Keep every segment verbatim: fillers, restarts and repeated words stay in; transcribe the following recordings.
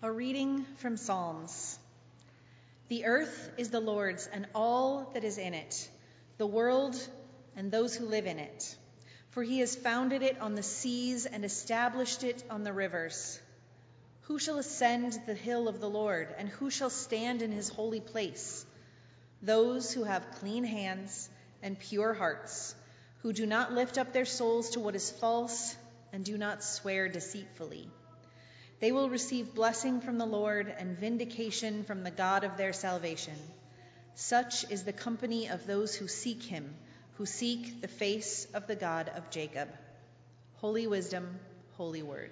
A reading from Psalms. The earth is the Lord's and all that is in it, the world and those who live in it. For he has founded it on the seas and established it on the rivers. Who shall ascend the hill of the Lord, and who shall stand in his holy place? Those who have clean hands and pure hearts, who do not lift up their souls to what is false and do not swear deceitfully. They will receive blessing from the Lord and vindication from the God of their salvation. Such is the company of those who seek him, who seek the face of the God of Jacob. Holy wisdom, holy word.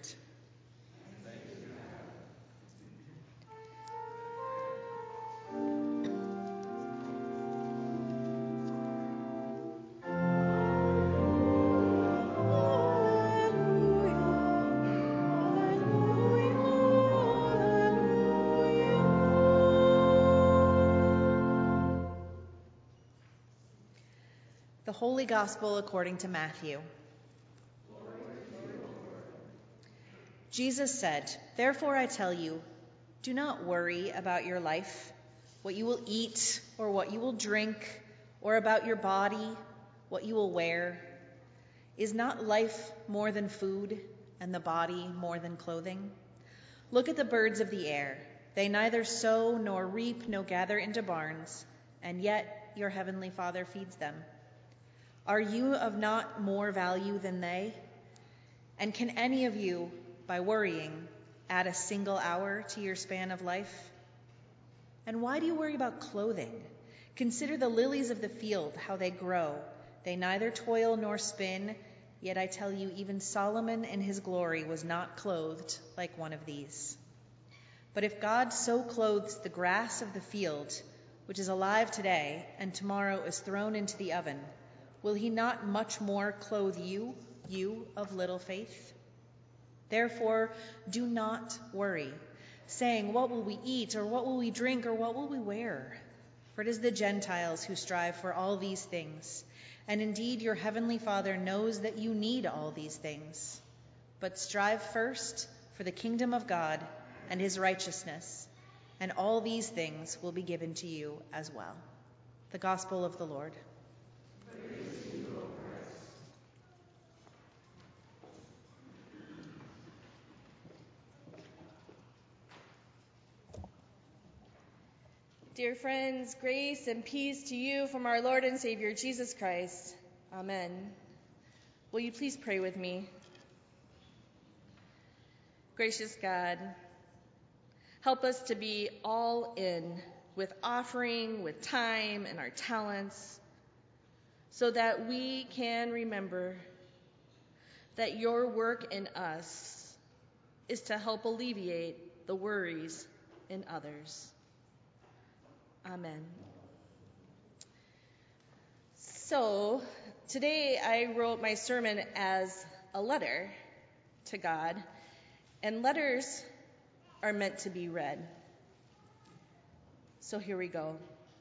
The Holy Gospel according to Matthew. Jesus said, "Therefore I tell you, do not worry about your life, what you will eat or what you will drink, or about your body, what you will wear. Is not life more than food, and the body more than clothing? Look at the birds of the air. They neither sow nor reap nor gather into barns, and yet your heavenly Father feeds them. Are you of not more value than they? And can any of you, by worrying, add a single hour to your span of life? And why do you worry about clothing? Consider the lilies of the field, how they grow. They neither toil nor spin, yet I tell you, even Solomon in his glory was not clothed like one of these. But if God so clothes the grass of the field, which is alive today and tomorrow is thrown into the oven, will he not much more clothe you, you of little faith? Therefore, do not worry, saying, what will we eat, or what will we drink, or what will we wear? For it is the Gentiles who strive for all these things. And indeed, your heavenly Father knows that you need all these things. But strive first for the kingdom of God and his righteousness, and all these things will be given to you as well." The Gospel of the Lord. Dear friends, grace and peace to you from our Lord and Savior, Jesus Christ. Amen. Will you please pray with me? Gracious God, help us to be all in with offering, with time and our talents, so that we can remember that your work in us is to help alleviate the worries in others. Amen. So, today I wrote my sermon as a letter to God, and letters are meant to be read. So here we go.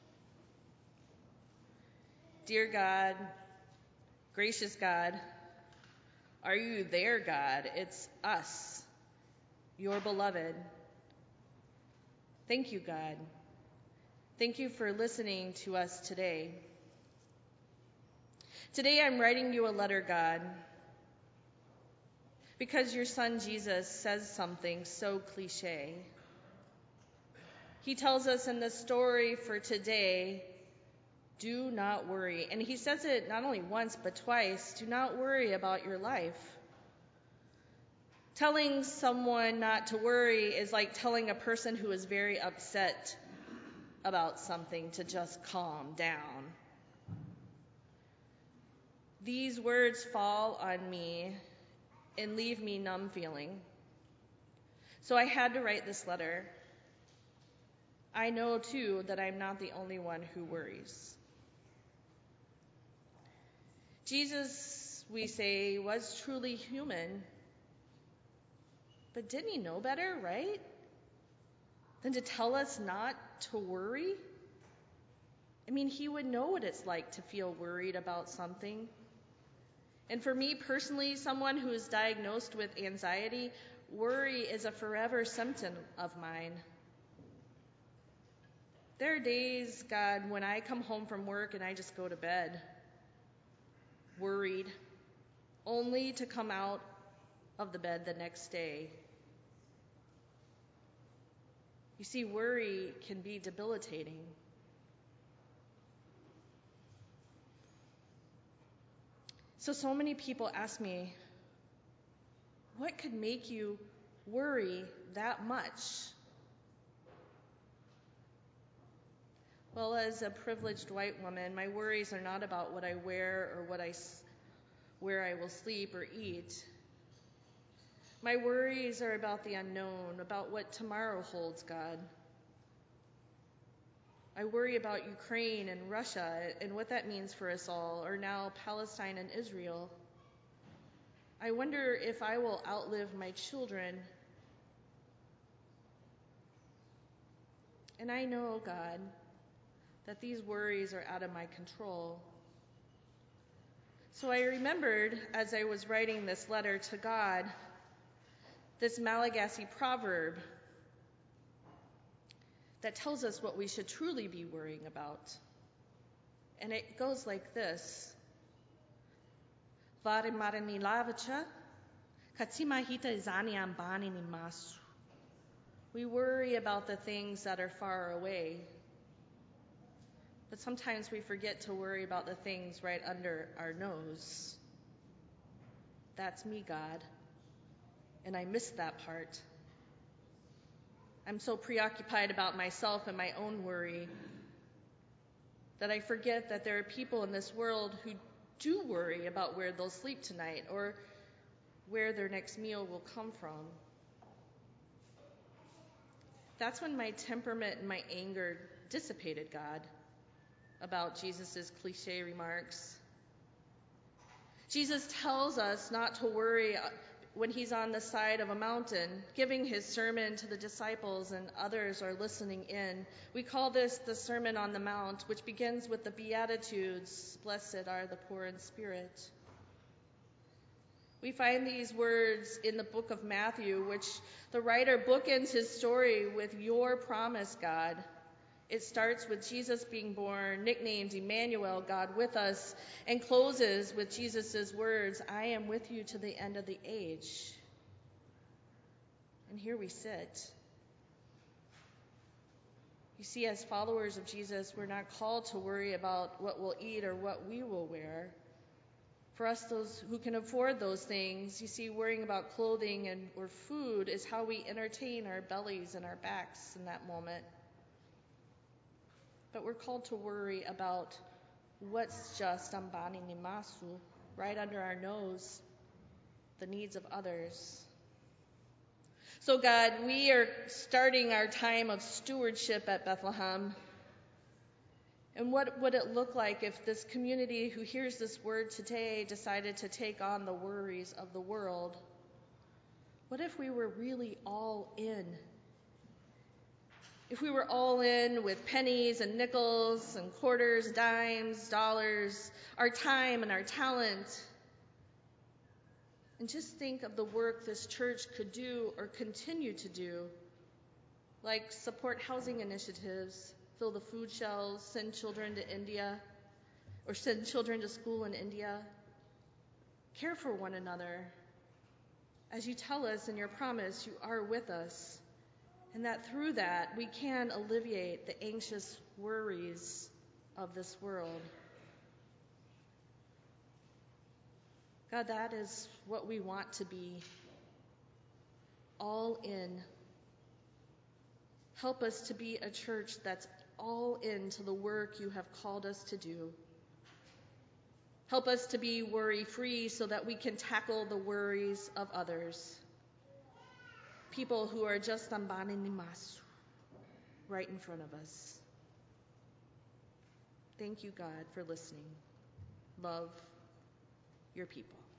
Dear God, gracious God, are you there, God? It's us, your beloved. Thank you, God. Thank you for listening to us today. Today I'm writing you a letter, God, because your son Jesus says something so cliche. He tells us in the story for today, do not worry. And he says it not only once, but twice. Do not worry about your life. Telling someone not to worry is like telling a person who is very upset about something to just calm down. These words fall on me and leave me numb feeling. So I had to write this letter. I know, too, that I'm not the only one who worries. Jesus, we say, was truly human. But didn't he know better, right? Than to tell us not to worry? I mean, he would know what it's like to feel worried about something. And for me personally, someone who is diagnosed with anxiety, worry is a forever symptom of mine. There are days, God, when I come home from work and I just go to bed, worried, only to come out of the bed the next day. You see, worry can be debilitating. So, so many people ask me, what could make you worry that much? Well, as a privileged white woman, my worries are not about what I wear or what I, where I will sleep or eat. My worries are about the unknown, about what tomorrow holds, God. I worry about Ukraine and Russia and what that means for us all, or now Palestine and Israel. I wonder if I will outlive my children. And I know, God, that these worries are out of my control. So I remembered, as I was writing this letter to God, this Malagasy proverb that tells us what we should truly be worrying about. And it goes like this. Vare marani lavacha, katima hita izani ambani ni masu. We worry about the things that are far away. But sometimes we forget to worry about the things right under our nose. That's me, God. And I missed that part. I'm so preoccupied about myself and my own worry that I forget that there are people in this world who do worry about where they'll sleep tonight or where their next meal will come from. That's when my temperament and my anger dissipated, God, about Jesus' cliche remarks. Jesus tells us not to worry when he's on the side of a mountain, giving his sermon to the disciples and others are listening in. We call this the Sermon on the Mount, which begins with the Beatitudes, blessed are the poor in spirit. We find these words in the book of Matthew, which the writer bookends his story with your promise, God. It starts with Jesus being born, nicknamed Emmanuel, God with us, and closes with Jesus' words, I am with you to the end of the age. And here we sit. You see, as followers of Jesus, we're not called to worry about what we'll eat or what we will wear. For us, those who can afford those things, you see, worrying about clothing and or food is how we entertain our bellies and our backs in that moment. But we're called to worry about what's just ambani ni masu, right under our nose, the needs of others. So God, we are starting our time of stewardship at Bethlehem. And what would it look like if this community who hears this word today decided to take on the worries of the world? What if we were really all in? If we were all in with pennies and nickels and quarters, dimes, dollars, our time and our talent. And just think of the work this church could do or continue to do, like support housing initiatives, fill the food shelves, send children to India, or send children to school in India. Care for one another. As you tell us in your promise, you are with us. And that through that, we can alleviate the anxious worries of this world. God, that is what we want to be. All in. Help us to be a church that's all into the work you have called us to do. Help us to be worry-free so that we can tackle the worries of others. People who are just ambani ni masu, right in front of us. Thank you, God, for listening. Love your people.